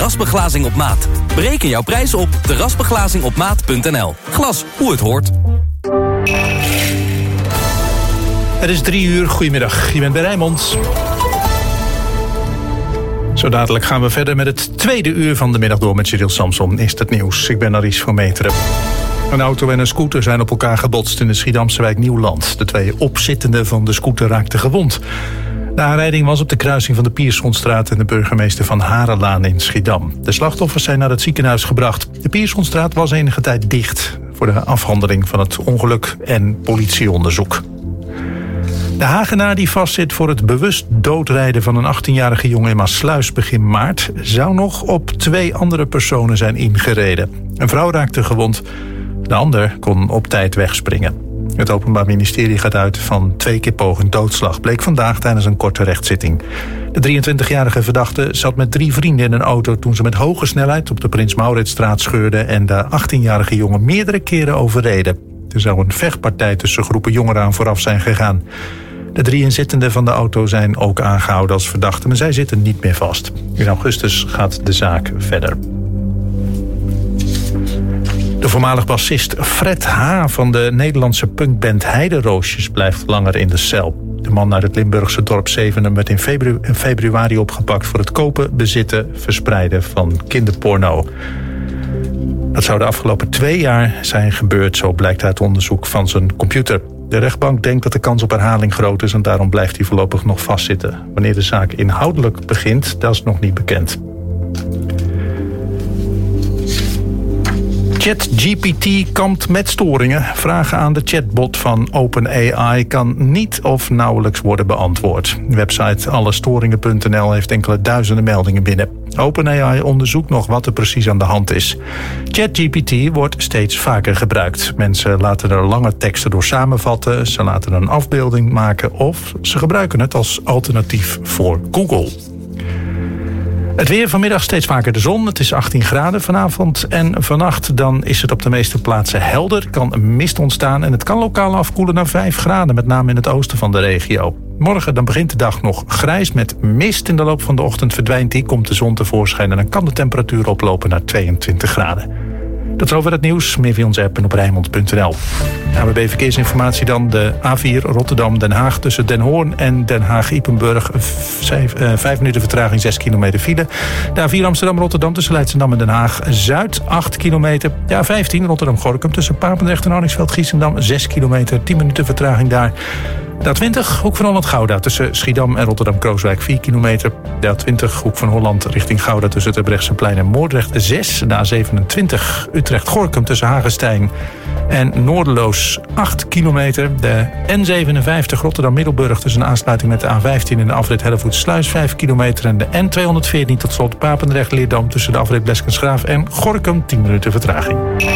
Terrasbeglazing op maat. Bereken jouw prijs op terrasbeglazingopmaat.nl. Glas, hoe het hoort. Het is 3:00. Goedemiddag, je bent bij Rijnmond. Zo dadelijk gaan we verder met het tweede uur van de middag door met Cyril Samson. Is het nieuws? Ik ben Aries van Meteren. Een auto en een scooter zijn op elkaar gebotst in de Schiedamse wijk Nieuwland. De 2 opzittenden van de scooter raakten gewond. De aanrijding was op de kruising van de Piersonstraat en de Burgemeester van Harenlaan in Schiedam. De slachtoffers zijn naar het ziekenhuis gebracht. De Piersonstraat was enige tijd dicht voor de afhandeling van het ongeluk en politieonderzoek. De Hagenaar die vastzit voor het bewust doodrijden van een 18-jarige jongen in Maassluis begin maart zou nog op 2 andere personen zijn ingereden. Een vrouw raakte gewond, de ander kon op tijd wegspringen. Het Openbaar Ministerie gaat uit van 2 keer poging doodslag, bleek vandaag tijdens een korte rechtszitting. De 23-jarige verdachte zat met 3 vrienden in een auto toen ze met hoge snelheid op de Prins Mauritsstraat scheurden en de 18-jarige jongen meerdere keren overreden. Er zou een vechtpartij tussen groepen jongeren aan vooraf zijn gegaan. De 3 inzittenden van de auto zijn ook aangehouden als verdachten, maar zij zitten niet meer vast. In augustus gaat de zaak verder. De voormalig bassist Fred H. van de Nederlandse punkband Heideroosjes blijft langer in de cel. De man uit het Limburgse dorp Zevenum werd in februari opgepakt voor het kopen, bezitten, verspreiden van kinderporno. Dat zou de afgelopen 2 jaar zijn gebeurd, zo blijkt uit onderzoek van zijn computer. De rechtbank denkt dat de kans op herhaling groot is en daarom blijft hij voorlopig nog vastzitten. Wanneer de zaak inhoudelijk begint, dat is nog niet bekend. ChatGPT kampt met storingen. Vragen aan de chatbot van OpenAI kan niet of nauwelijks worden beantwoord. De website allestoringen.nl heeft enkele duizenden meldingen binnen. OpenAI onderzoekt nog wat er precies aan de hand is. ChatGPT wordt steeds vaker gebruikt. Mensen laten er lange teksten door samenvatten, ze laten een afbeelding maken of ze gebruiken het als alternatief voor Google. Het weer vanmiddag steeds vaker de zon. Het is 18 graden vanavond en vannacht. Dan is het op de meeste plaatsen helder. Er kan een mist ontstaan en het kan lokaal afkoelen naar 5 graden. Met name in het oosten van de regio. Morgen dan begint de dag nog grijs met mist. In de loop van de ochtend verdwijnt die, komt de zon tevoorschijn en dan kan de temperatuur oplopen naar 22 graden. Tot zover het nieuws. Meer via onze app en op Rijnmond.nl. ANWB Verkeersinformatie dan. De A4 Rotterdam-Den Haag tussen Den Hoorn en Den Haag-Ypenburg. 5 minuten vertraging, 6 kilometer file. De A4 Amsterdam-Rotterdam tussen Leidschendam en Den Haag-Zuid, 8 kilometer. De A15 Rotterdam-Gorkum tussen Papendrecht en Hardingsveld-Giessendam, 6 kilometer, 10 minuten vertraging daar. De A20 Hoek van Holland-Gouda tussen Schiedam en Rotterdam-Krooswijk, 4 kilometer. De A20 Hoek van Holland richting Gouda tussen het Brechtseplein en Moordrecht, 6. De A27 Utrecht-Gorkum tussen Hagestein en Noorderloos, 8 kilometer. De N57 Rotterdam-Middelburg tussen de aansluiting met de A15 en de afrit Hellevoetsluis, 5 kilometer. En de N214 tot slot Papendrecht-Leerdam tussen de afrit Bleskensgraaf en Gorinchem, 10 minuten vertraging.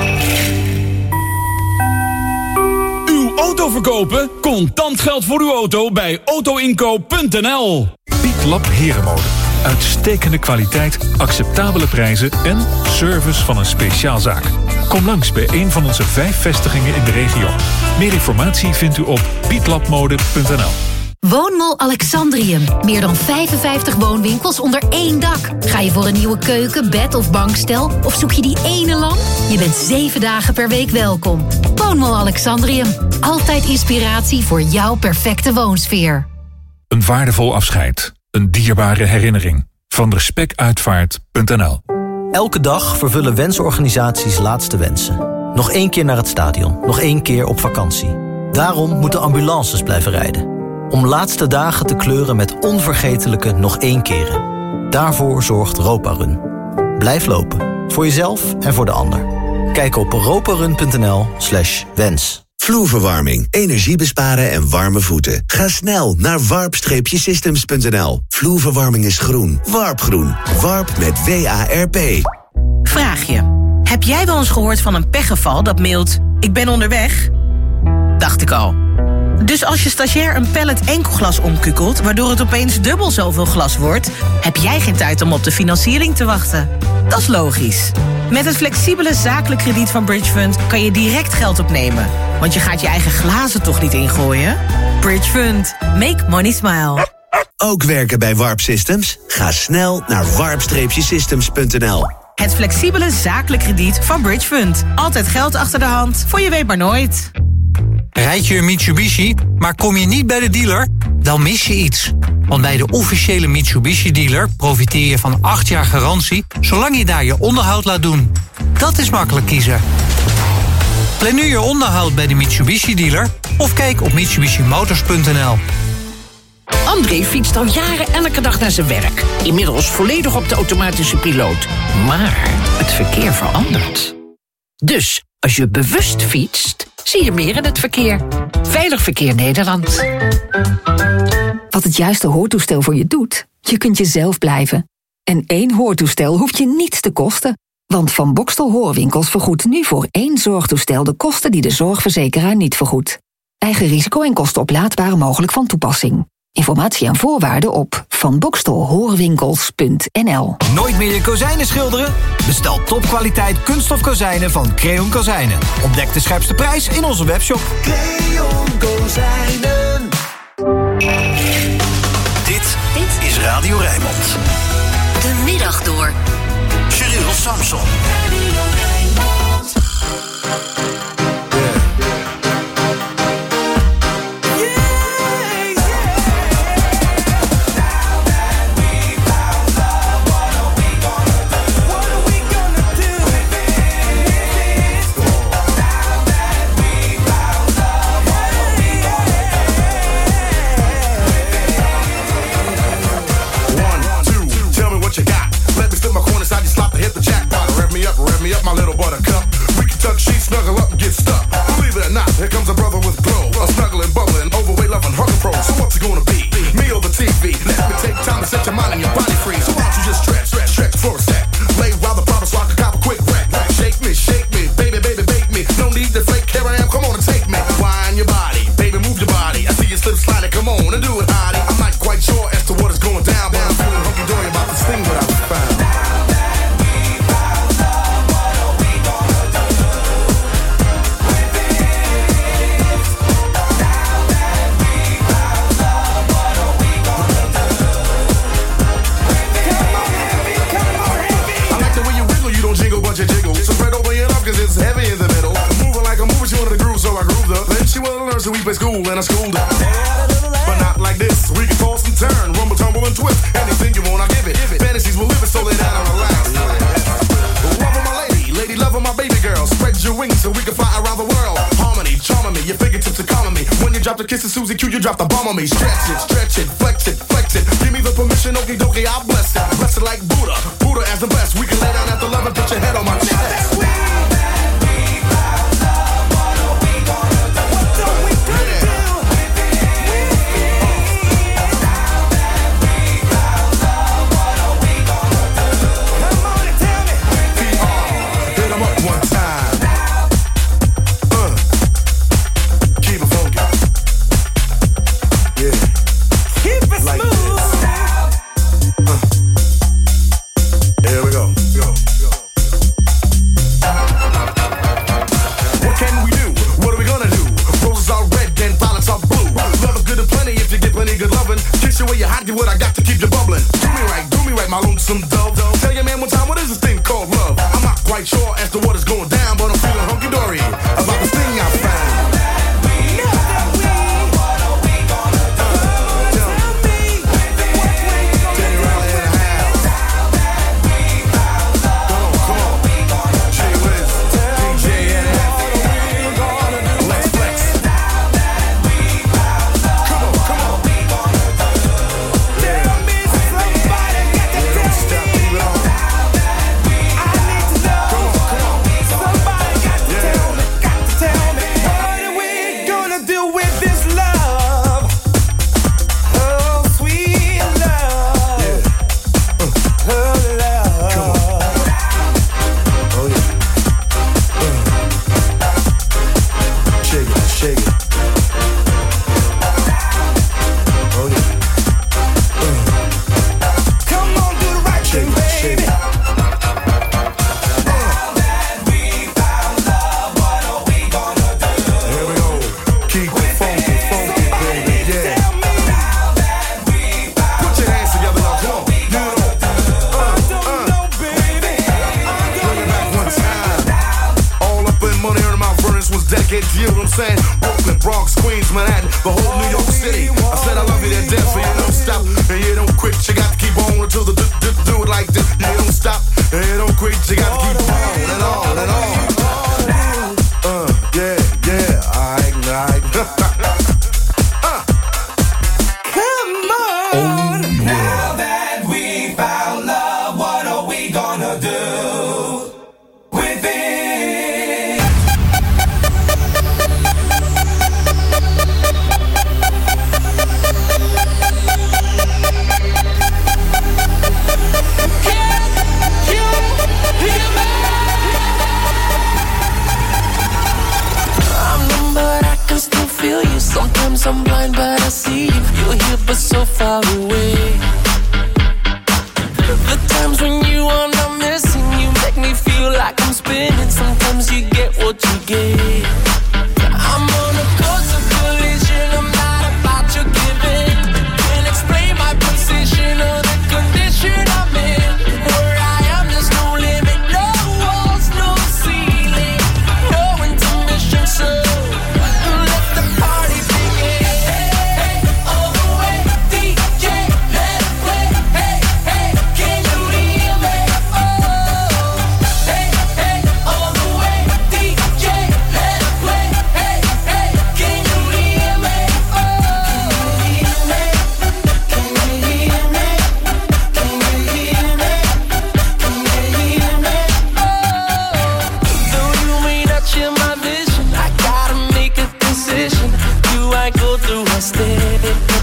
Auto verkopen? Contant geld voor uw auto bij autoinkoop.nl. Pietlab Herenmode. Uitstekende kwaliteit, acceptabele prijzen en service van een speciaalzaak. Kom langs bij een van onze 5 vestigingen in de regio. Meer informatie vindt u op pietlabmode.nl. Woonmall Alexandrium. Meer dan 55 woonwinkels onder één dak. Ga je voor een nieuwe keuken, bed of bankstel? Of zoek je die ene lamp? Je bent 7 dagen per week welkom. Woonmall Alexandrium. Altijd inspiratie voor jouw perfecte woonsfeer. Een waardevol afscheid. Een dierbare herinnering. Van respectuitvaart.nl. Elke dag vervullen wensorganisaties laatste wensen. Nog 1 keer naar het stadion. Nog 1 keer op vakantie. Daarom moeten ambulances blijven rijden. Om laatste dagen te kleuren met onvergetelijke nog 1 keren. Daarvoor zorgt Roparun. Blijf lopen. Voor jezelf en voor de ander. Kijk op roparun.nl/wens. Vloerverwarming, energie besparen en warme voeten. Ga snel naar warp-systems.nl. Vloerverwarming is groen. Warpgroen. Warp met WARP. Vraag je. Heb jij wel eens gehoord van een pechgeval dat mailt: ik ben onderweg? Dacht ik al. Dus als je stagiair een pallet enkelglas omkukelt, waardoor het opeens dubbel zoveel glas wordt, heb jij geen tijd om op de financiering te wachten. Dat is logisch. Met het flexibele zakelijk krediet van Bridgefund kan je direct geld opnemen. Want je gaat je eigen glazen toch niet ingooien? Bridgefund. Make money smile. Ook werken bij Warp Systems? Ga snel naar warp-systems.nl. Het flexibele zakelijk krediet van Bridge Fund. Altijd geld achter de hand, voor je weet maar nooit. Rijd je een Mitsubishi, maar kom je niet bij de dealer? Dan mis je iets. Want bij de officiële Mitsubishi-dealer profiteer je van 8 jaar garantie... zolang je daar je onderhoud laat doen. Dat is makkelijk kiezen. Plan nu je onderhoud bij de Mitsubishi-dealer... of kijk op mitsubishimotors.nl. André fietst al jaren elke dag naar zijn werk. Inmiddels volledig op de automatische piloot. Maar het verkeer verandert. Dus als je bewust fietst, zie je meer in het verkeer. Veilig Verkeer Nederland. Wat het juiste hoortoestel voor je doet? Je kunt jezelf blijven. En 1 hoortoestel hoeft je niets te kosten. Want Van Bokstel Hoorwinkels vergoedt nu voor 1 zorgtoestel... de kosten die de zorgverzekeraar niet vergoedt. Eigen risico en kosten oplaadbaar mogelijk van toepassing. Informatie en voorwaarden op vanbokstelhoorwinkels.nl. Nooit meer je kozijnen schilderen? Bestel topkwaliteit kunststof kozijnen van Creon Kozijnen. Ontdek de scherpste prijs in onze webshop. Creon Kozijnen. Dit is Radio Rijnmond. De middag door. Cyril Samson. Rev me up, my little buttercup. We can tuck sheets, snuggle up and get stuck. Believe it or not, here comes a brother with glow. A snuggling, bubbling, overweight, loving, hugging pro. So what's it gonna be? Me or the TV? Let me take time to set your mind and your body free. So why don't you just stretch for a sec. Lay while the problem so I can cop a quick wreck. Shake me, baby, bake me. No need to fake, here I am, come on and take me. Wind your body, baby, move your body. I see you slip sliding, come on and do it, hottie. I'm not quite sure as to what is going down, but I'm feeling hunky-dory about this thing that I found. It's heavy in the middle. Moving like a movie, she wanted to groove, so I grooved her. Then she wanted to learn, so we play school, and I schooled her. But not like this. We can toss and turn, rumble, tumble, and twist. Anything you want, I give it. Fantasies will live it, so lay down and relax. Love of my lady, love of my baby girl. Spread your wings so we can fly around the world. Harmony, charming me, your fingertips are calming me. When you drop the kiss of Susie Q, you drop the bomb on me. Stretch it, flex it. Give me the permission, okie dokie, I'll bless it. Bless it like Buddha as the best. We can lay down after love and put your head on my chest. Here we go. get to you, what I'm saying? Brooklyn, Bronx, Queens, Manhattan, the whole New York City. I said I love you to death, so you don't stop and you don't quit. You got to keep on until the do it like this. You don't stop and you don't quit. You got to keep on and on and on. Yeah, alright. Come on. Now that we found love, what are we gonna do with it? Can you hear me? I'm numb, but I can still feel you. Sometimes I'm blind, but I see you. You're here, but so far away. The times when you are not missing, you make me feel like I'm spinning. Sometimes you get what you get. I'm on a course of collision, I'm not about to give in. Can't explain my position or the condition I'm in. Where I am, there's no limit, no walls, no ceiling, no intermission, so let the party begin. Hey, all the way, DJ, let it play. Hey, can you hear me? Oh, hey, all the way, DJ, let it play. Hey, can you hear me? Oh, can you hear me? Can you hear me? Can you hear me? Oh, though you may not share my vision, I gotta make a decision. Do I go through a step?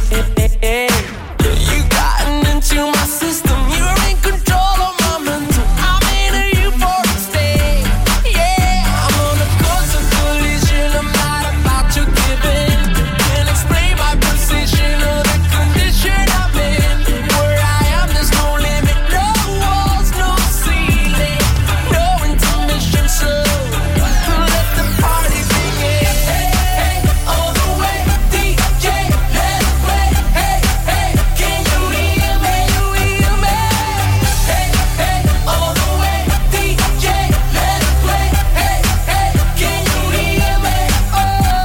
You gotten into my system, you're in control of my mental. I'm in a euphoric state. Yeah, I'm on a course of collision, I'm not about to give in. Can't explain my position or the condition I'm in. Where I am, there's no limit, no walls, no ceiling, no intermission, so let the party begin. Hey, all the way, DJ, let it play. Hey, can you hear me? You hear me? Hey, all the way, DJ, let it play. Hey, can you hear me? Oh.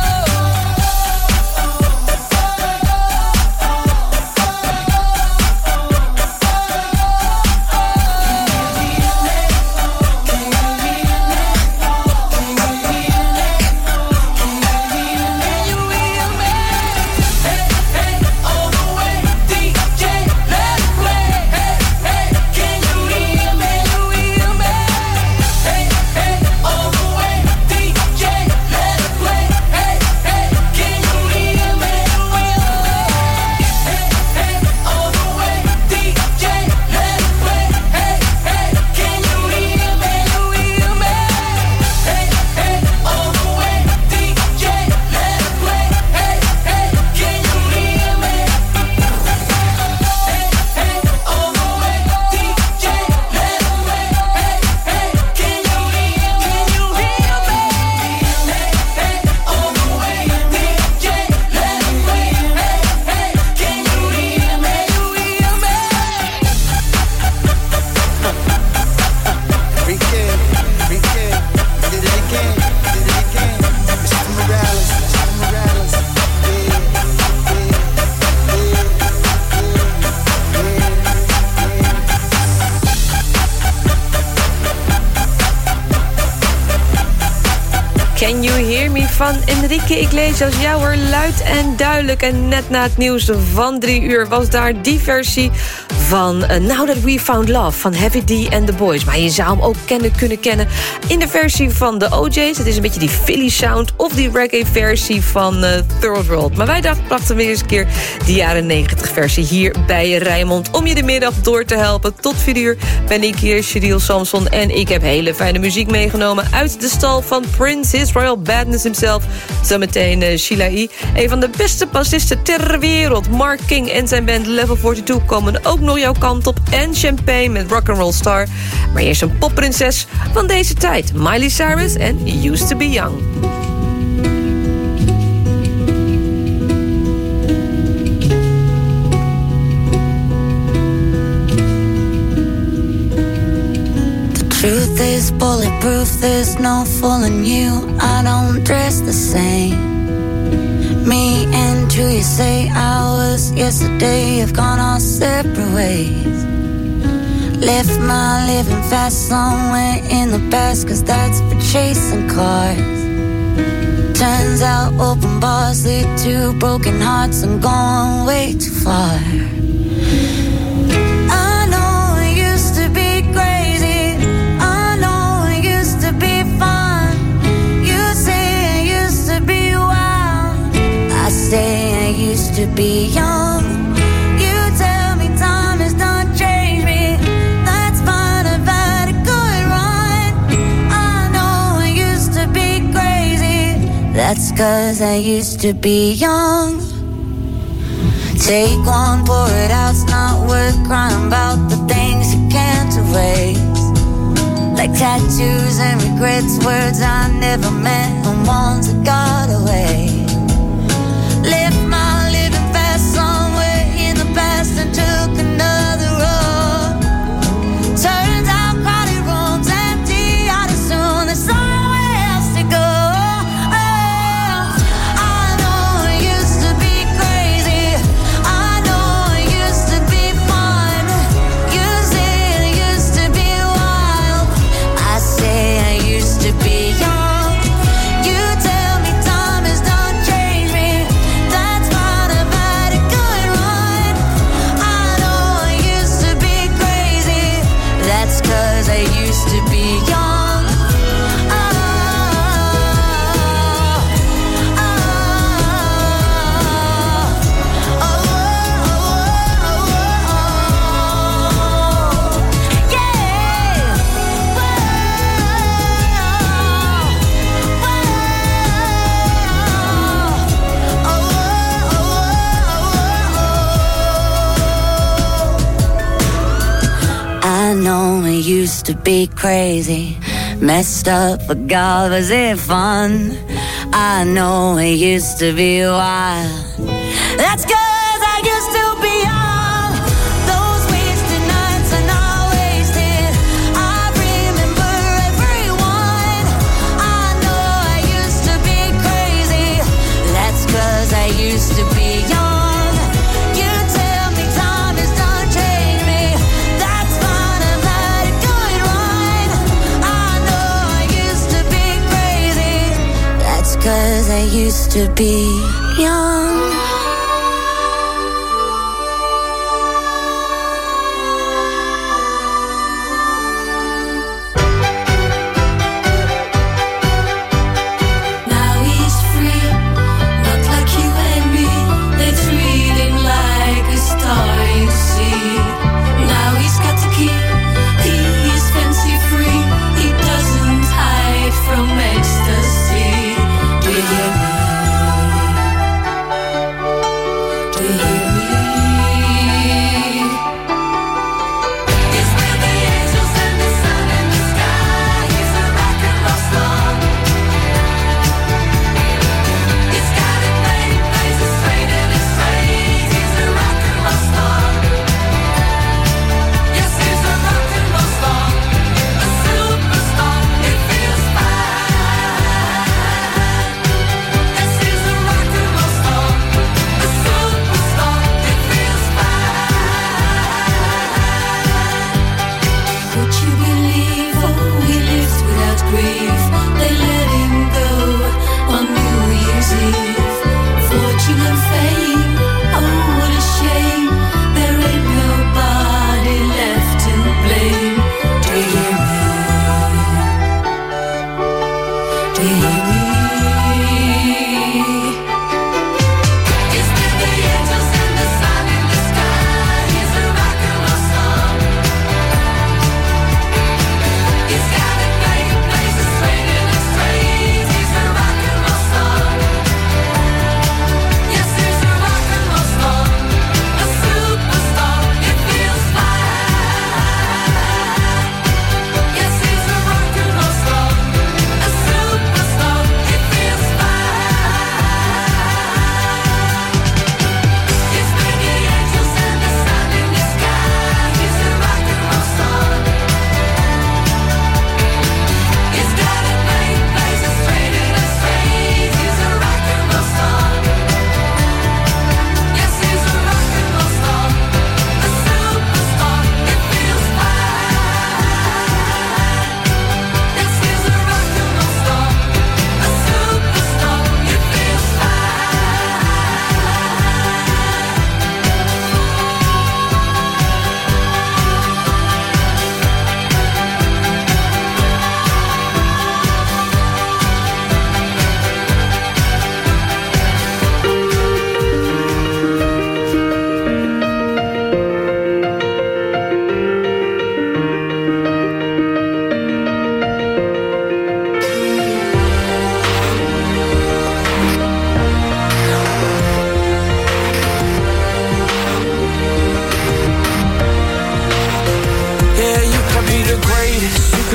Can You Hear Me van Enrique Iglesias. Ja hoor, luid en duidelijk. En net na het nieuws van 3 uur was daar die versie van Now That We Found Love van Heavy D and the Boys. Maar je zou hem ook kunnen kennen in de versie van de OJ's. Het is een beetje die Philly sound of die reggae versie van Third World. Maar wij brachten weer eens een keer die jaren 90 versie hier bij Rijnmond. Om je de middag door te helpen. Tot 4 uur ben ik hier, Cheryl Samson. En ik heb hele fijne muziek meegenomen uit de stal van Prince, His Royal Badness himself. Zometeen Sheila E. Een van de beste bassisten ter wereld. Mark King en zijn band Level 42 komen ook nog jouw kant op. En Champagne met Rock'n'Roll Star. Maar eerst een popprinses van deze tijd. Miley Cyrus en Used to Be Young. Truth is bulletproof, there's no fooling you. I don't dress the same. Me and you, you say hours yesterday have gone our separate ways. Left my living fast somewhere in the past, 'cause that's for chasing cars. Turns out open bars lead to broken hearts. I'm going way too far. I know it used to be crazy. I know it used to be fun. You say it used to be wild. I say I used to be young. You tell me time has done changed me. That's fine, I've had a good run. I know I used to be crazy. That's 'cause I used to be young. Take one, pour it out, it's not worth crying about the things you can't erase. Like tattoos and regrets, words I never meant and ones that got away. Left my living fast somewhere in the past and took another road. Turns out crowded rooms empty out as soon. There's somewhere else to go. Used to be crazy, messed up, but God, was it fun? I know it used to be wild. That's 'cause I used to be young. Those wasted nights are not wasted. I remember everyone. I know I used to be crazy. That's 'cause I used to be young. Cause I used to be young. Now he's free, not like you and me. They treat him like a star you see. Now he's got the key, he is fancy free. He doesn't hide from ecstasy.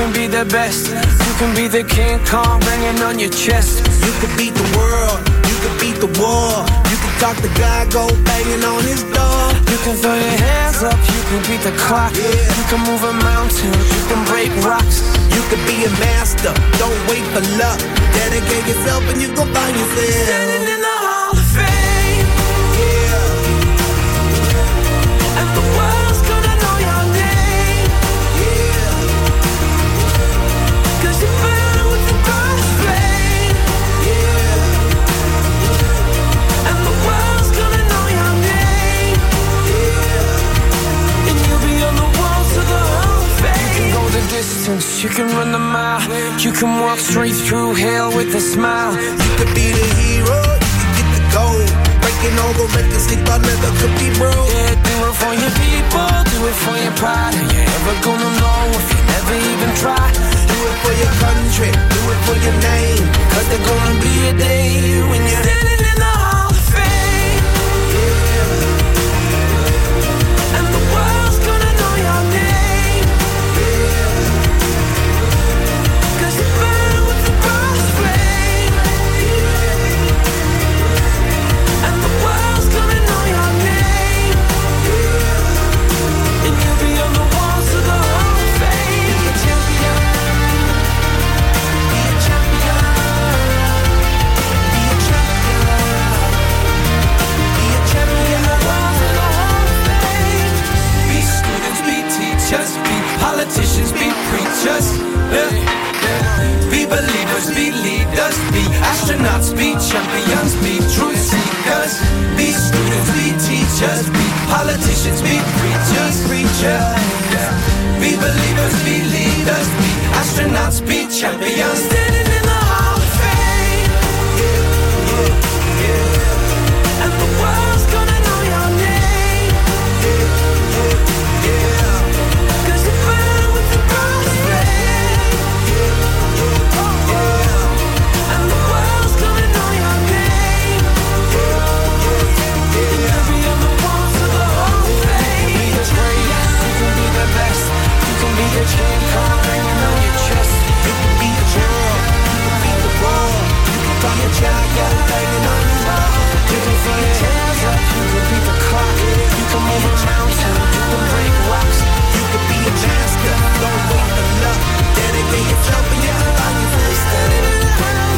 can be the best. You can be the King Kong banging on your chest. You can beat the world, you can beat the war. You can talk to God, go banging on his door. You can throw your hands up, you can beat the clock. Yeah. You can move a mountain, you can break rocks. You can be a master, don't wait for luck. Dedicate yourself and you go find yourself. Standing in the Hall of Fame. Yeah. And the world's gonna know your name. Yeah. 'Cause you burn with the brightest flame. Yeah. And the world's gonna know your name. Yeah. And you'll be on the walls of the Hall of Fame. You can go the distance, you can run the mile. You can walk straight through hell with a smile. You could be the hero, you can get the gold. Breaking all the records they thought never could be broke. Yeah, do it for your people, do it for your pride. Are you ever gonna know if you never even try? Do it for your country, do it for your name. 'Cause there's gonna be a day when you're standing in the Hall of Fame. Yeah. And the world's gonna know your name. Yeah. 'Cause you burn with the brightest flame. And the world's gonna know your name. And you'll be on the walls of the Hall of Fame. Be a champion. Be a champion. Be a champion. Be a champion. The walls of the Hall of Fame. Be students, be teachers, be politicians, be preachers. Be believers, be leaders, be astronauts, be champions, be truth seekers. Be students, be teachers, be politicians, be preachers, Be believers, be leaders, be astronauts, be champions. Standing in the Hall of Fame. And the world's gonna know your name. 'Cause you burn with the brightest flame. And the world's gonna know your name. And you'll be on the walls of the Hall of Fame. You can be the greatest, you can be the best. You can be the King Kong hanging on your chest. You can beat the world, you can beat the war. You can find your child, go banging on his door. You can throw your hands up, you can beat the clock. You can move a mountain, you can break rocks. You can be a master, don't wait for luck. Dedicate yourself and you can find yourself. Standing in the Hall of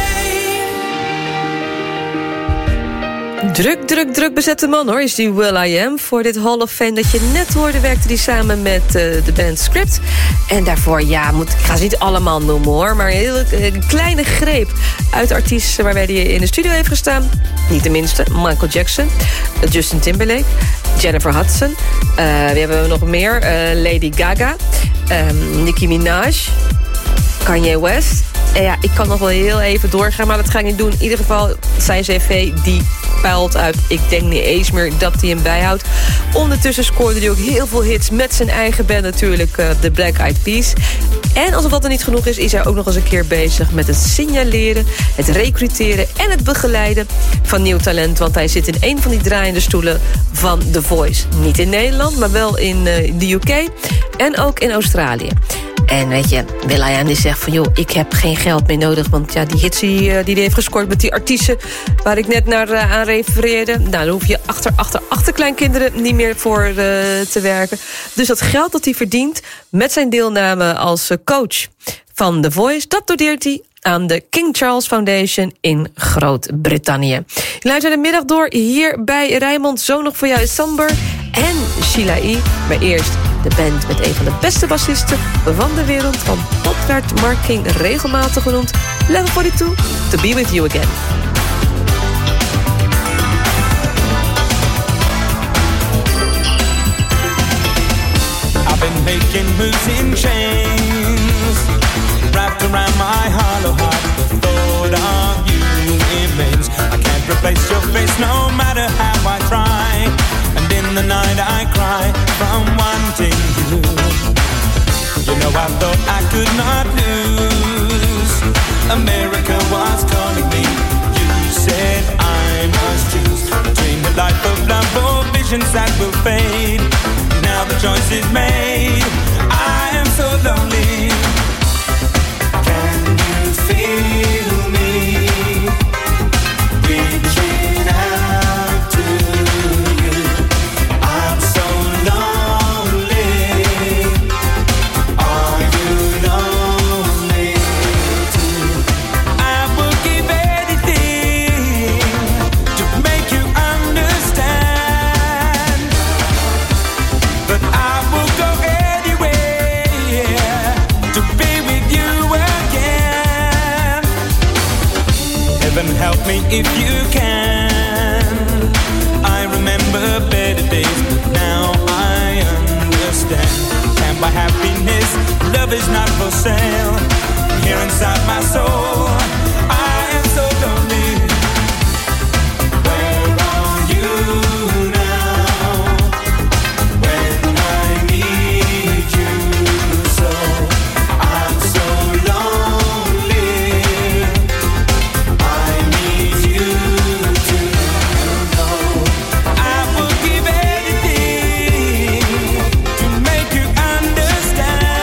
Fame. Druk bezette man hoor, is die Will I Am. Voor dit Hall of Fame dat je net hoorde, werkte hij samen met de band Script. En daarvoor, ik ga ze niet allemaal noemen hoor, maar een hele kleine greep uit artiesten waarbij hij in de studio heeft gestaan. Niet de minste, Michael Jackson, Justin Timberlake, Jennifer Hudson. Wie hebben we nog meer? Lady Gaga, Nicki Minaj, Kanye West. En ja, ik kan nog wel heel even doorgaan, maar dat ga ik niet doen. In ieder geval, zijn cv die puilt uit. Ik denk niet eens meer dat hij hem bijhoudt. Ondertussen scoorde hij ook heel veel hits met zijn eigen band natuurlijk, The Black Eyed Peas. En alsof dat er niet genoeg is hij ook nog eens een keer bezig met het signaleren, het recruteren en het begeleiden van nieuw talent. Want hij zit in een van die draaiende stoelen van The Voice. Niet in Nederland, maar wel in de UK en ook in Australië. En weet je, Will I Am die zegt van, joh, ik heb geen geld meer nodig. Want ja, die hits die hij heeft gescoord met die artiesten waar ik net naar aan refereerde. Nou, daar hoef je achterkleinkinderen niet meer voor te werken. Dus dat geld dat hij verdient met zijn deelname als coach van The Voice, dat doneert hij aan de King Charles Foundation in Groot-Brittannië. Je luistert de middag door hier bij Rijnmond. Zo nog voor jou Samber en Sheila E. Maar eerst de band met een van de beste bassisten van de wereld. Van pop werd Mark King regelmatig genoemd. Level 42, To Be With You Again. I've been making moves in chains, wrapped around my hollow heart. The thought of you remains. I can't replace your face no matter how I try. And in the night I cry from wanting you. You know I thought I could not lose. America was calling me. You said I must choose between the life of love or visions that will fade. Now the choice is made. I am so lonely. if you can. I remember better days, but now I understand. Can't buy happiness, love is not for sale. Here inside my soul, I am so lonely. Where are you now? When I need you so, I'm so lonely. I need you to know I will give anything to make you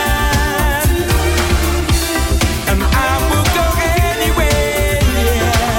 understand, and I will go anywhere, yeah,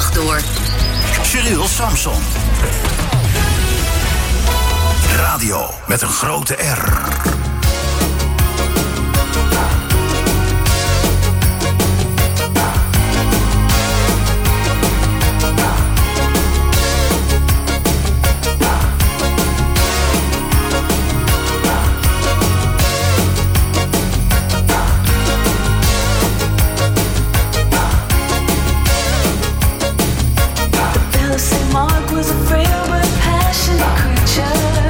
dag door. Cyril Samson. Radio met een grote R. Mark was a frail but passionate creature.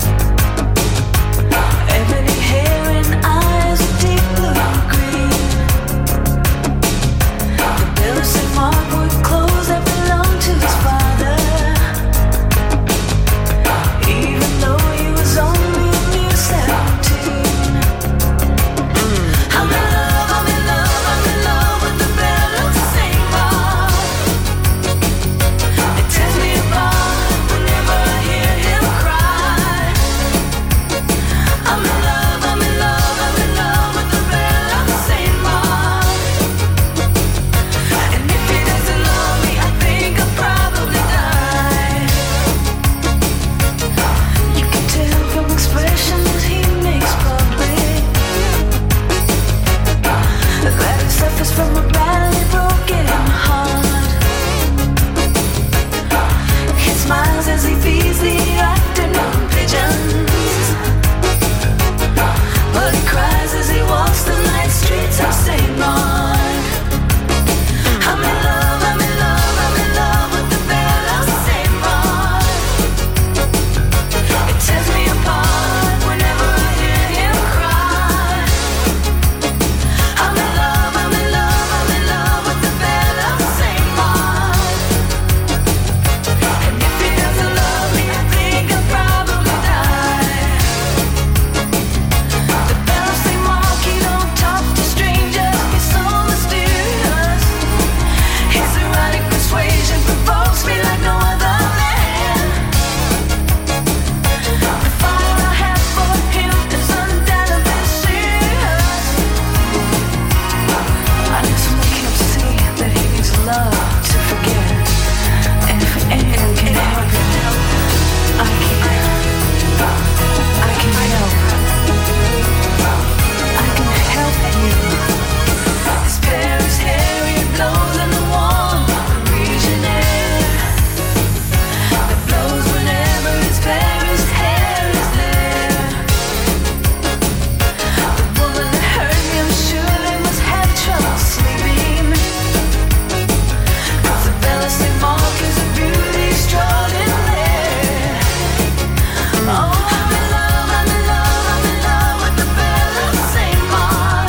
Ebony hair and eyes of deep blue green. The bill of St. Mark were clothes that belonged to his father, even though he was only a mere 17. I'm in love, I'm in love, I'm in love with the bell of St. Mark. It tears me apart whenever I hear him cry. I'm in love, I'm in love, I'm in love with the bell of St. Mark. And if he doesn't love me, I think I'll probably die. You can tell from expressions he makes public that he suffers from a badly broken heart. He smiles as he feeds the afternoon pigeons, but he cries as he walks the night streets of St. Mark. I'm in love, I'm in love, I'm in love with the bell of St. Mark. It tears me apart whenever I hear him cry. I'm in love, I'm in love, I'm in love with the bell of St. Mark. And if he doesn't love me, I think I'll probably die. The bell of St. Mark, he don't talk to strangers, he's so mysterious. His erotic persuasion provokes me like no other man. The fire I have for him is undoubtedly serious. I just make him see that he needs love to forget. And if anyone can help him, I can help. I can help you. His hair is hairy, it blows in the warm Parisian air. It blows whenever his Paris hair is there. The woman that hurt him surely must have trouble sleeping, 'cause the bell of St. Mark is a beauty extraordinaire. Oh, I'm in love, I'm in love, I'm in love with the bell of St. Mark.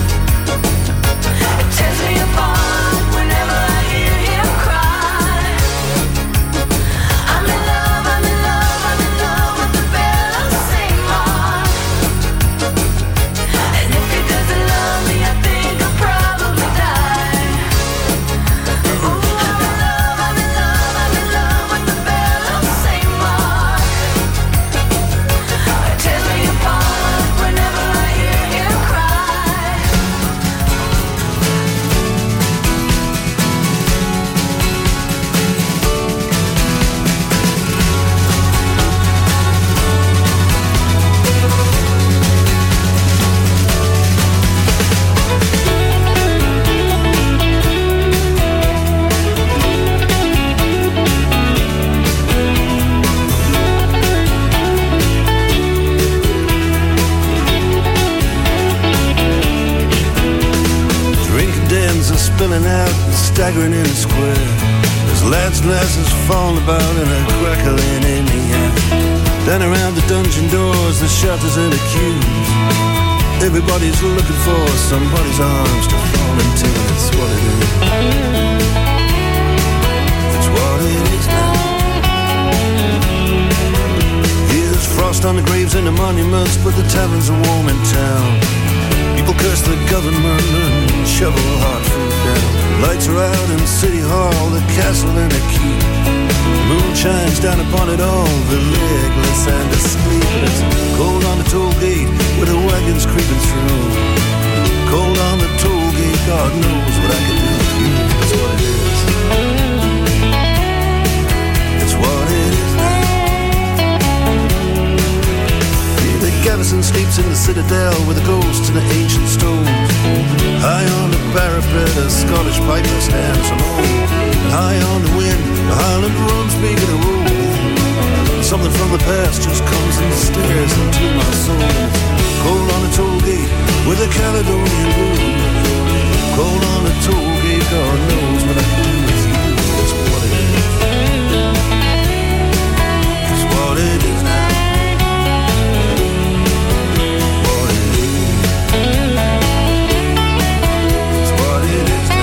It tears me apart whenever I hear him cry. I'm in love, I'm in love, I'm in love with the bell of St. Mark. And if he doesn't love me, I think I'll probably die. Ooh, I'm in love, I'm in love, I'm in love with the bell of St. Mark. It tears me apart whenever I hear him cry. Drinking dens are spilling out and staggering in the square. There's lads' glasses falling about and a crackling in the air. Down around the dungeon doors, the shutters and the queues. Everybody's looking for somebody's arms to fall into. That's what it is. That's what it is now. Here's frost on the graves and the monuments, but the taverns are warm in town. People curse the government and shovel hard food down. Lights are out in City Hall, the castle and the keep. Moon shines down upon it all, the legless and the sleepless. Cold on the toll gate with the wagons creeping through. Cold on the toll gate, God knows what I can do. That's what it is. sleeps in the citadel with a ghost in the ancient stones. High on the parapet, a Scottish piper stands alone. High on the wind, the Highland drums begin to roll. Something from the past just comes and stares into my soul. Cold on a toll gate with a Caledonian blue. Cold on a toll gate, God knows what I can do with you. That's what it is. That's what it is now. What it is. That's what it is now.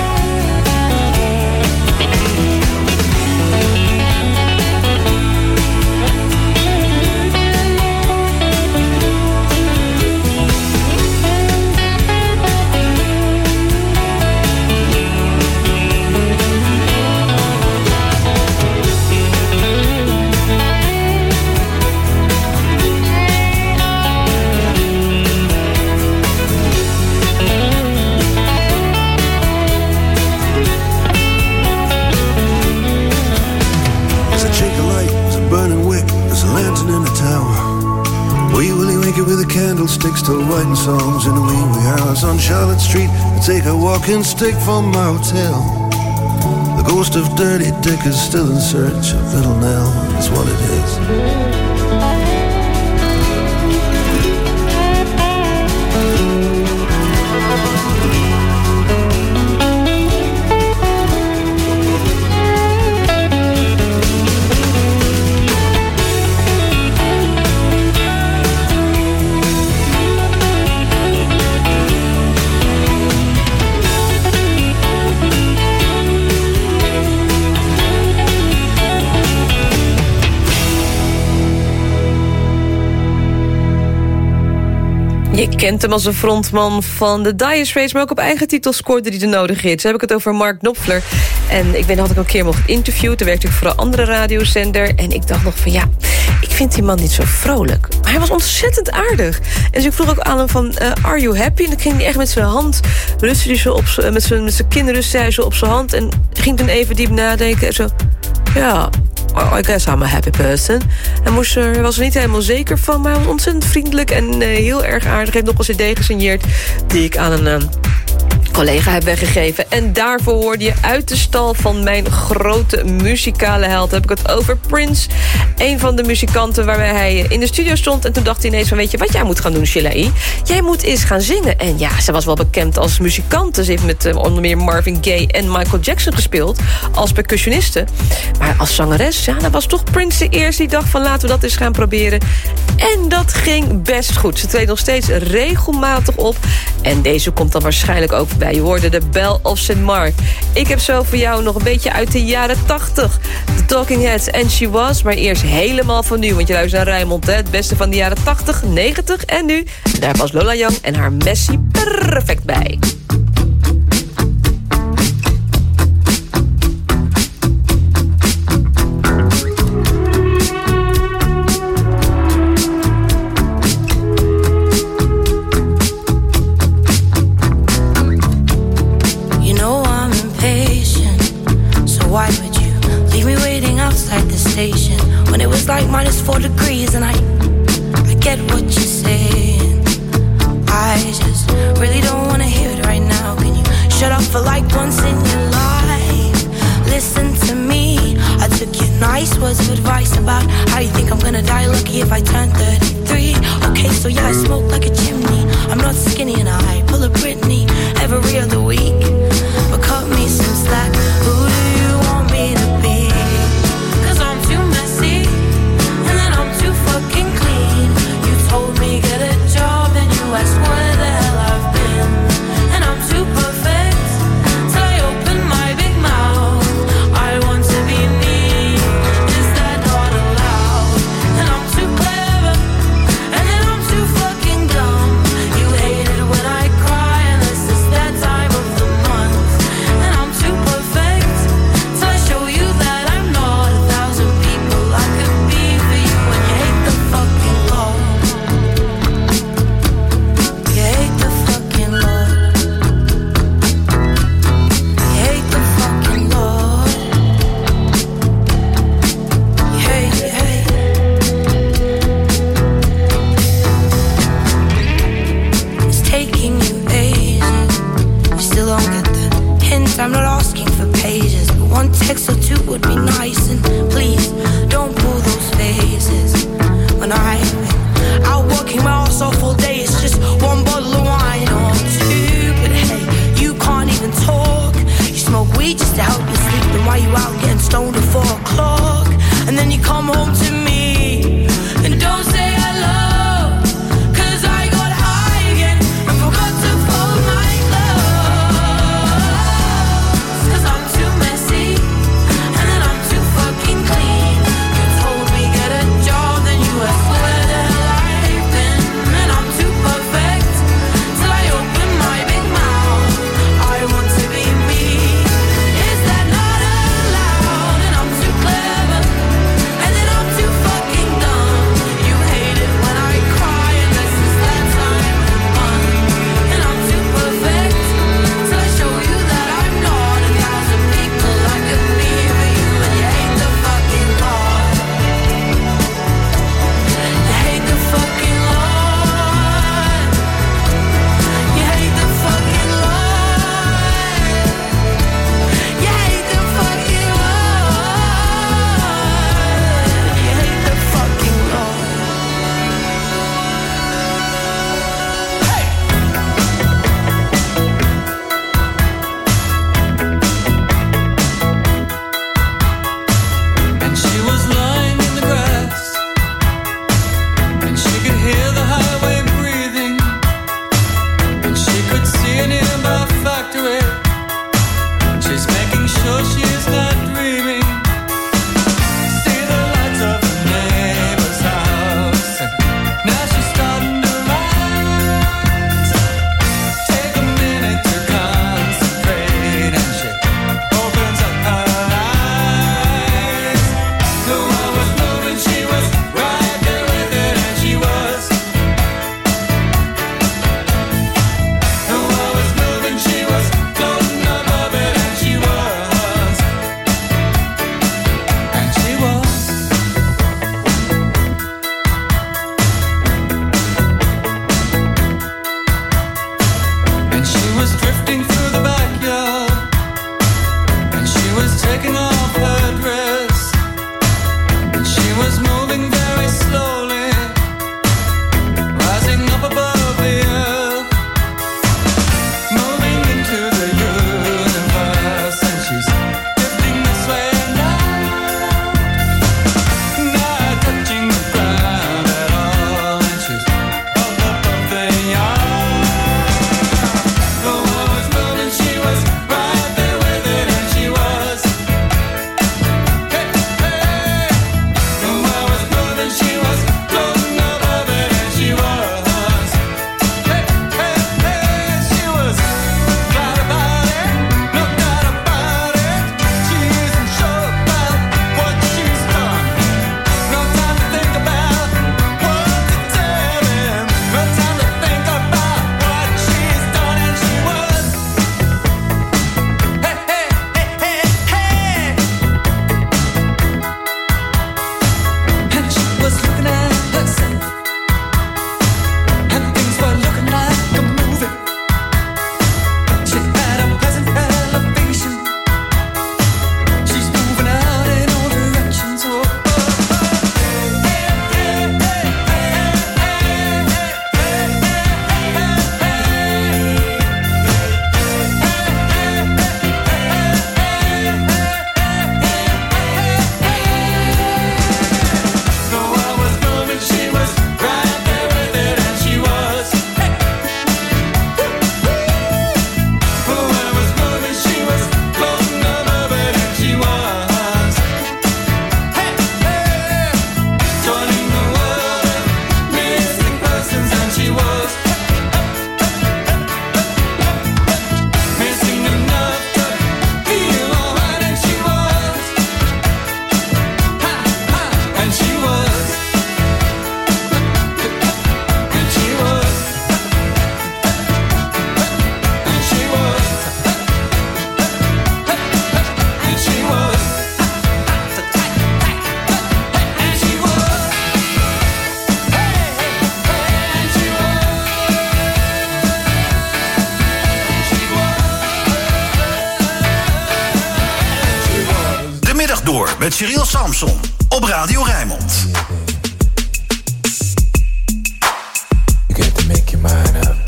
With the candlesticks still writing songs in the wee house on Charlotte Street. I take a walking stick from my hotel. The ghost of Dirty Dick is still in search of Little Nell. That's what it is. Je kent hem als een frontman van de Dire Straits, maar ook op eigen titel scoorde hij de nodige hits. Dan heb ik het over Mark Knopfler. En ik weet nog dat ik een keer mocht interviewen. Toen werkte ik voor een andere radiozender. En ik dacht nog van ja, ik vind die man niet zo vrolijk. Maar hij was ontzettend aardig. En dus ik vroeg ook aan hem van, are you happy? En dan ging hij echt met zijn hand, rustte hij zo op met zijn kin rustte hij zo op zijn hand. En ging toen even diep nadenken en zo, ja, I guess I'm a happy person. Hij was er niet helemaal zeker van, maar hij was ontzettend vriendelijk en heel erg aardig. Hij heeft nog een cd gesigneerd die ik aan een collega heb weggegeven. En daarvoor hoorde je uit de stal van mijn grote muzikale held. Heb ik het over Prince. Een van de muzikanten waarbij hij in de studio stond. En toen dacht hij ineens van, weet je wat jij moet gaan doen, Shilai? Jij moet eens gaan zingen. En ja, ze was wel bekend als muzikant. Ze heeft met onder meer Marvin Gaye en Michael Jackson gespeeld. Als percussioniste. Maar als zangeres, ja, dat was toch Prince de eerste die dacht van, laten we dat eens gaan proberen. En dat ging best goed. Ze treedt nog steeds regelmatig op. En deze komt dan waarschijnlijk ook voorbij. Je hoorde de Belle of St. Mark. Ik heb zo voor jou nog een beetje uit de jaren 80. The Talking Heads and She Was. Maar eerst helemaal van nu. Want je luistert naar Rijnmond, hè? Het beste van de jaren 80, 90 en nu. Daar was Lola Young en haar Messi perfect bij. When it was like -4 degrees and I get what you're saying. I just really don't wanna hear it right now. Can you shut up for like once in your life? Listen to me. I took your nice words of advice about how you think I'm gonna die lucky if I turn 33. Okay, so yeah, I smoke like a chimney. I'm not skinny and I pull a Britney every other week. But cut me some slack. Who do you want me to be? Told me get a job and you asked where the hell I've been. And I'm too perfect till I open my big mouth. I want to be me, is that not allowed? And I'm too clever and then I'm too fucking dumb. You hate it when I cry and this is that time of the month. And I'm too perfect nice. And please, don't pull those faces. When out working my ass off all day, it's just one bottle of wine or two. But hey, you can't even talk. You smoke weed just to help you sleep. Then why you out getting stoned at 4 o'clock? And then you come home to me and don't say hello. Fuck met Cyril Samson op Radio Rijnmond. You got to make your mind up.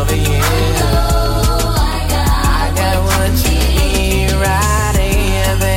Over you. I got what you need right here, baby.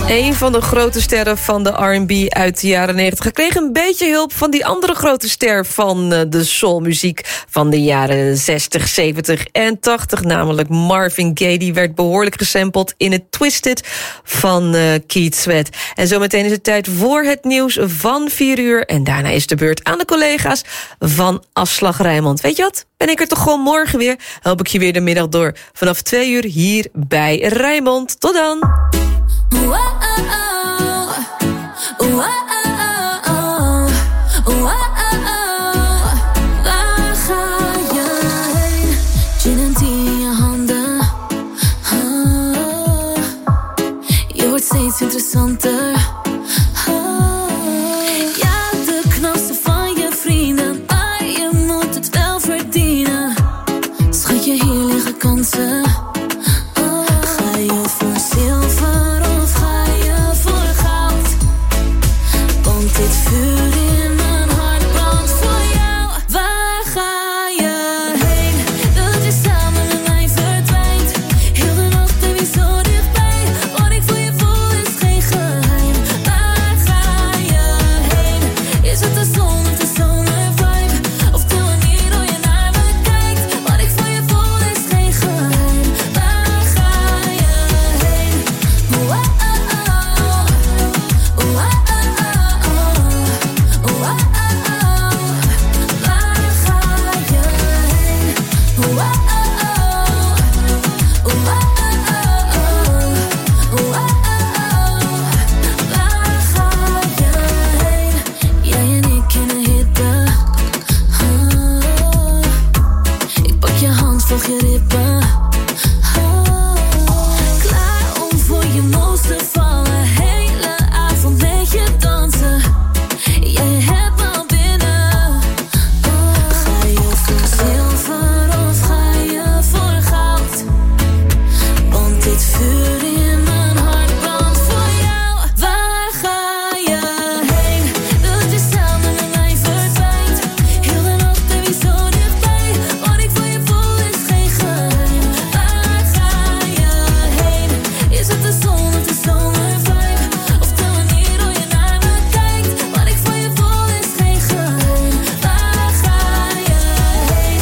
Een van de grote sterren van de R&B uit de jaren 90... kreeg een beetje hulp van die andere grote ster van de soulmuziek... van de jaren 60, 70 en 80, namelijk Marvin Gaye. Die werd behoorlijk gesampled in het Twisted van Keith Sweat. En zometeen is het tijd voor het nieuws van 4 uur... en daarna is de beurt aan de collega's van Afslag Rijnmond. Weet je wat? Ben ik er toch gewoon morgen weer? Help ik je weer de middag door. Vanaf 2 uur hier bij Rijnmond. Tot dan! Waar ga je heen? Gin en tea in je handen. Je wordt steeds interessanter. Ja, de knapste van je vrienden, maar je moet het wel verdienen. Schat je, hier liggen kansen. Ga je voor zilver of ga je voor goud? Want dit vuur in mijn hart brandt voor jou. Waar ga je heen? Dat je samen met mij verdwijnt. Heel de nacht ben je zo dichtbij. Wat ik voor je voel is geen geheim. Waar ga je heen? Is het de zon of de zomervibe? Of de manier hoe je naar me kijkt? Wat ik voor je voel is geen geheim. Waar ga je heen? Jij en ik in een hitte. Ik pak je hand, volg je rippen. Klaar om voor je mond te vallen. Hele avond met je dansen. Jij hebt me al binnen. Ga je voor zilver of ga je voor goud? Want dit vuur in mijn hart brandt voor jou. Waar ga je heen? Dat je samen met mij verdwijnt. Heel de nacht ben je zo dichtbij. Wat ik voor je voel is geen geheim. Waar ga je heen? Is het de zon of de zomervibe? Of de manier hoe je naar me kijkt? Wat ik voor je voel is geen geheim. Waar ga je heen?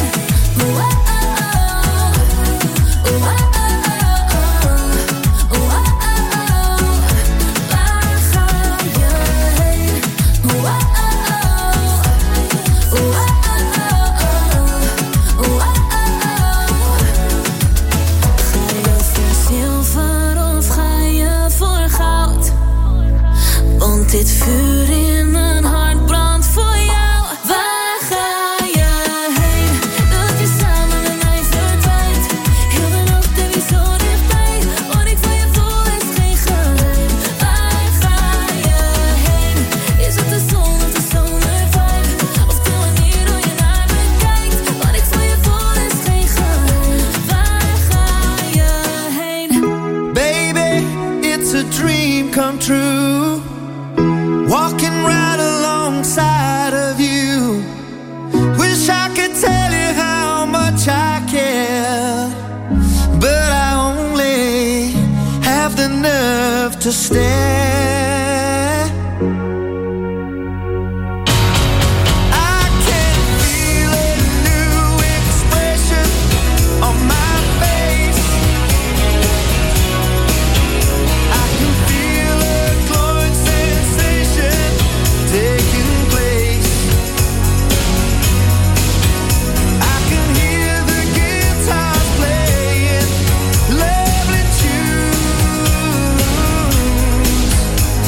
Zilver of ga je voor goud? Want dit vuur in mijn hart brandt voor jou. Waar ga je heen? Dat je samen met mij verdwijnt. Heel de nacht ben je zo dichtbij. Wat ik voor je voel is geen geheim. Waar ga je heen? Is het de zon of de zomervibe? Of de manier hoe je naar me kijkt? Wat ik voor je voel is geen geheim. Waar ga je heen? Baby, it's a dream come true. Walking right alongside of you. Wish I could tell you how much I care. But I only have the nerve to stare. I can feel a new expression on my face. I can feel a glowing sensation taking place. I can hear the guitars playing lovely tunes.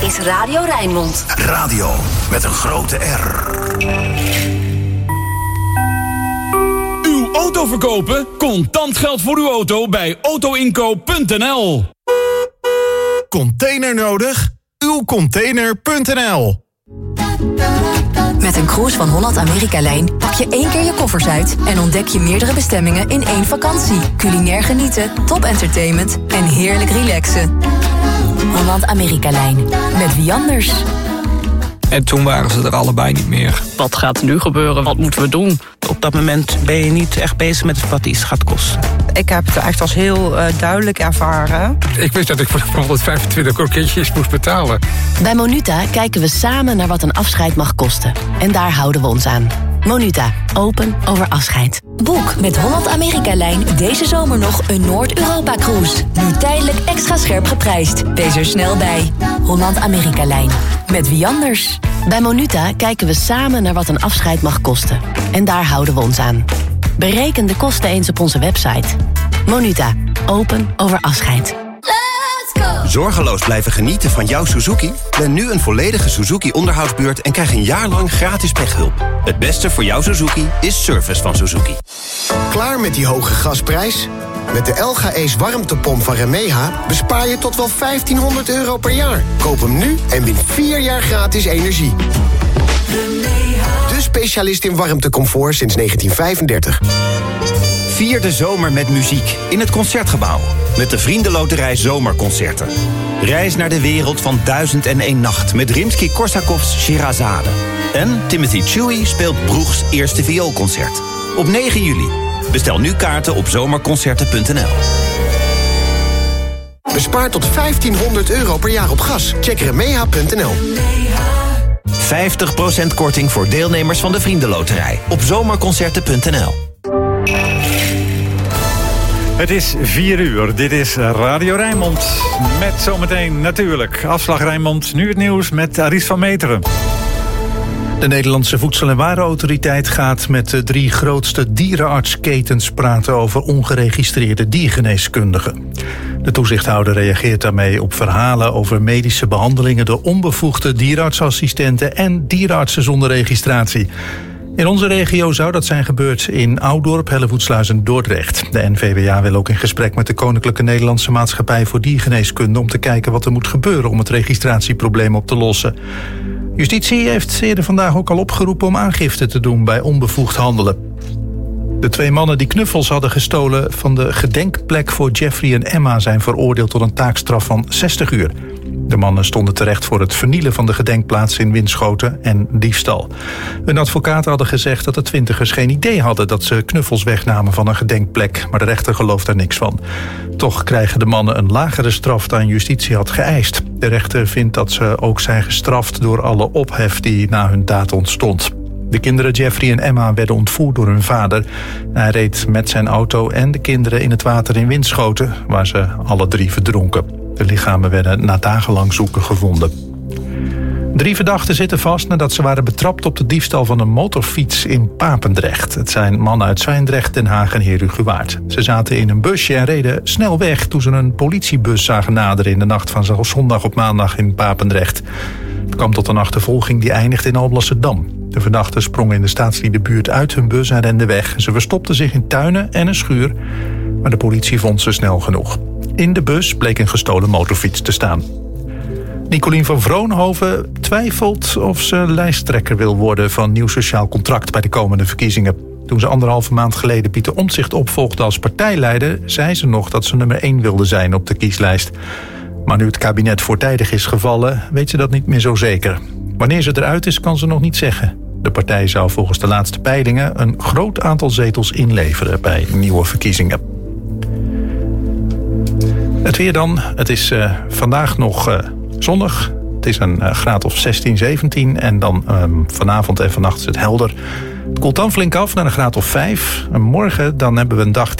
is Radio Rijnmond. Radio met een grote R. Uw auto verkopen? Contant geld voor uw auto bij autoinkoop.nl. Container nodig? Uwcontainer.nl. Met een cruise van Holland Amerika-lijn pak je 1 keer je koffers uit en ontdek je meerdere bestemmingen in 1 vakantie. Culinair genieten, top entertainment en heerlijk relaxen. Holland Amerika-lijn. Met wie anders? En toen waren ze er allebei niet meer. Wat gaat er nu gebeuren? Wat moeten we doen? Op dat moment ben je niet echt bezig met wat iets gaat kosten. Ik heb het echt als heel duidelijk ervaren. Ik wist dat ik voor 125 kroketjes moest betalen. Bij Monuta kijken we samen naar wat een afscheid mag kosten. En daar houden we ons aan. Monuta, open over afscheid. Boek met Holland Amerika-lijn deze zomer nog een Noord-Europa-cruise. Nu tijdelijk extra scherp geprijsd. Wees er snel bij. Holland Amerika-lijn. Met wie anders? Bij Monuta kijken we samen naar wat een afscheid mag kosten. En daar houden we ons aan. Bereken de kosten eens op onze website. Monuta, open over afscheid. Zorgeloos blijven genieten van jouw Suzuki? Plan nu een volledige Suzuki-onderhoudsbeurt en krijg een jaar lang gratis pechhulp. Het beste voor jouw Suzuki is service van Suzuki. Klaar met die hoge gasprijs? Met de LG Ace warmtepomp van Remeha bespaar je tot wel €1500 per jaar. Koop hem nu en win 4 jaar gratis energie. De specialist in warmtecomfort sinds 1935. Vier de zomer met muziek in het Concertgebouw. Met de Vriendenloterij Zomerconcerten. Reis naar de wereld van 1001 Nacht met Rimsky-Korsakovs Sherazade. En Timothy Chewy speelt Broechs eerste vioolconcert. Op 9 juli. Bestel nu kaarten op zomerconcerten.nl. Bespaar tot €1500 per jaar op gas. Check remeha.nl. 50% korting voor deelnemers van de Vriendenloterij op zomerconcerten.nl. Het is 4 uur. Dit is Radio Rijnmond. Met zometeen natuurlijk Afslag Rijnmond. Nu het nieuws met Aris van Meteren. De Nederlandse Voedsel- en Warenautoriteit gaat met de 3 grootste dierenartsketens praten over ongeregistreerde diergeneeskundigen. De toezichthouder reageert daarmee op verhalen over medische behandelingen door onbevoegde dierenartsassistenten en dierenartsen zonder registratie. In onze regio zou dat zijn gebeurd in Oudorp, Hellevoetsluis en Dordrecht. De NVWA wil ook in gesprek met de Koninklijke Nederlandse Maatschappij voor Diergeneeskunde om te kijken wat er moet gebeuren om het registratieprobleem op te lossen. Justitie heeft eerder vandaag ook al opgeroepen om aangifte te doen bij onbevoegd handelen. De 2 mannen die knuffels hadden gestolen van de gedenkplek voor Jeffrey en Emma zijn veroordeeld tot een taakstraf van 60 uur. De mannen stonden terecht voor het vernielen van de gedenkplaats in Winschoten en diefstal. Hun advocaten hadden gezegd dat de 20ers geen idee hadden dat ze knuffels wegnamen van een gedenkplek, maar de rechter gelooft daar niks van. Toch krijgen de mannen een lagere straf dan justitie had geëist. De rechter vindt dat ze ook zijn gestraft door alle ophef die na hun daad ontstond. De kinderen Jeffrey en Emma werden ontvoerd door hun vader. Hij reed met zijn auto en de kinderen in het water in Winschoten, waar ze alle 3 verdronken. De lichamen werden na dagenlang zoeken gevonden. 3 verdachten zitten vast nadat ze waren betrapt op de diefstal van een motorfiets in Papendrecht. Het zijn mannen uit Zwijndrecht, Den Haag en Herugewaard. Ze zaten in een busje en reden snel weg toen ze een politiebus zagen naderen in de nacht van zondag op maandag in Papendrecht. Het kwam tot een achtervolging die eindigde in Alblasserdam. De verdachten sprongen in de Staatsliedenbuurt uit hun bus en renden weg. Ze verstopten zich in tuinen en een schuur, maar de politie vond ze snel genoeg. In de bus bleek een gestolen motorfiets te staan. Nicolien van Vroonhoven twijfelt of ze lijsttrekker wil worden van Nieuw Sociaal Contract bij de komende verkiezingen. Toen ze 1,5 maand geleden Pieter Omtzigt opvolgde als partijleider, zei ze nog dat ze nummer 1 wilde zijn op de kieslijst. Maar nu het kabinet voortijdig is gevallen, weet ze dat niet meer zo zeker. Wanneer ze eruit is, kan ze nog niet zeggen. De partij zou volgens de laatste peilingen een groot aantal zetels inleveren bij nieuwe verkiezingen. Het weer dan. Het is vandaag nog zonnig. Het is een graad of 16, 17. En dan vanavond en vannacht is het helder. Het koelt dan flink af naar een graad of 5. En morgen dan hebben we een dag